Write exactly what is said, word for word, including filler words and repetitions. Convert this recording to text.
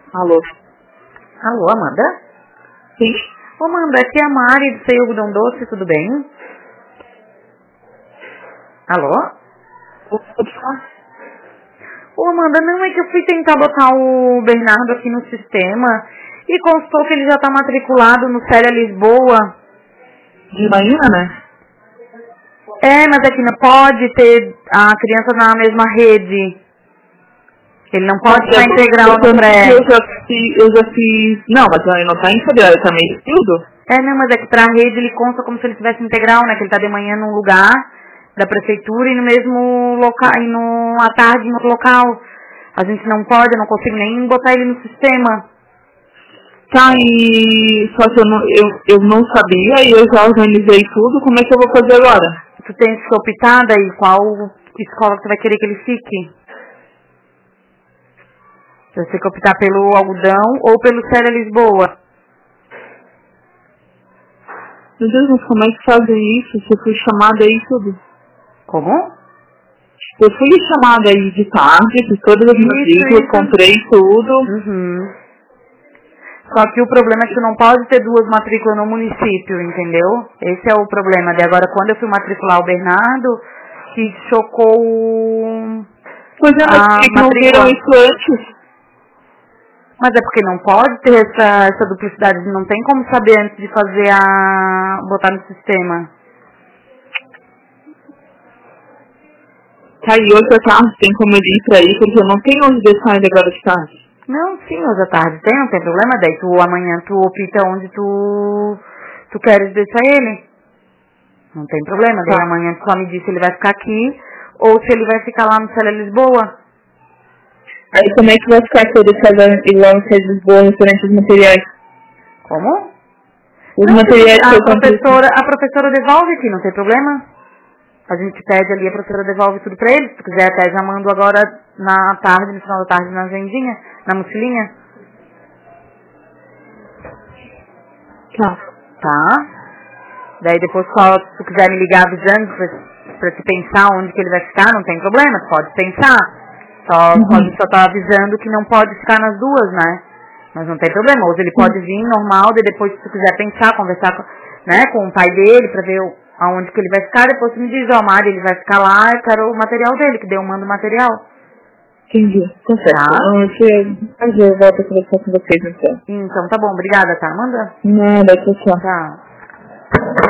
Alô? Alô, Amanda? Sim. Ô, Amanda, aqui é a Mari do Sei Algodão Doce, tudo bem? Alô? Pode falar? Ô, Amanda, não, é que eu fui tentar botar o Bernardo aqui no sistema e constou que ele já tá matriculado no Célia Lisboa. De manhã, né? É, mas aqui não pode ter a criança na mesma rede. Ele não pode estar integral no pré. Eu já fiz, eu já fiz... Não, mas ele não tá integral, ele tá meio tudo. É, não, mas é que pra rede ele consta como se ele tivesse integral, né? Que ele tá de manhã num lugar da prefeitura e no mesmo local, e no, à tarde em outro local. A gente não pode, eu não consigo nem botar ele no sistema. Tá, e... Só que eu não, eu, eu não sabia e eu já organizei tudo, como é que eu vou fazer agora? Tu tens que optar daí qual escola que tu vai querer que ele fique. Você tem que optar pelo Algodão ou pelo Célia Lisboa. Meu Deus, mas como é que fazem isso? Se eu fui chamada aí tudo. Como? Eu fui chamada aí de tarde, fiz todas as matrículas, comprei tudo. Uhum. Só que o problema é que tu não pode ter duas matrículas no município, entendeu? Esse é o problema. De agora, quando eu fui matricular o Bernardo, que chocou o... Pois é, mas a por que que não matrícula. viram isso antes? Mas é porque não pode ter essa, essa duplicidade. Não tem como saber antes de fazer a... botar no sistema. Tá, e hoje à tarde tem como eu ir pra aí, porque eu não tenho onde deixar ainda agora de tarde. Não, sim, hoje à tarde tem, não tem problema. Daí tu, amanhã tu opta onde tu, tu queres deixar ele. Não tem problema. Daí Tá. amanhã tu só me diz se ele vai ficar aqui ou se ele vai ficar lá no Célia Lisboa. Aí como é que vai ficar se ele fazer igual no Célia Lisboa referente aos materiais? Como? Os Não, materiais a que eu comprei. professora, a professora devolve aqui, não tem problema. A gente pede ali, a professora devolve tudo pra ele. Se tu quiser até já mando agora na tarde, no final da tarde, na agendinha, na mochilinha. Tá. Tá? Daí depois só, se tu quiser me ligar avisando pra, pra te pensar onde que ele vai ficar, não tem problema, tu pode pensar. Só, Uhum. só, a gente só tá avisando que não pode ficar nas duas, né? Mas não tem problema, hoje ele pode vir normal, daí depois se tu quiser pensar, conversar com, né, com o pai dele pra ver o, aonde que ele vai ficar, depois tu me diz, ó, Mari, ele vai ficar lá, eu quero o material dele, que daí eu mando o material. Entendi. Tá certo. Tá? Mas eu volto a conversar com vocês então. Então tá bom, obrigada, tá? Manda. Nada, tchau, tchau. Tá.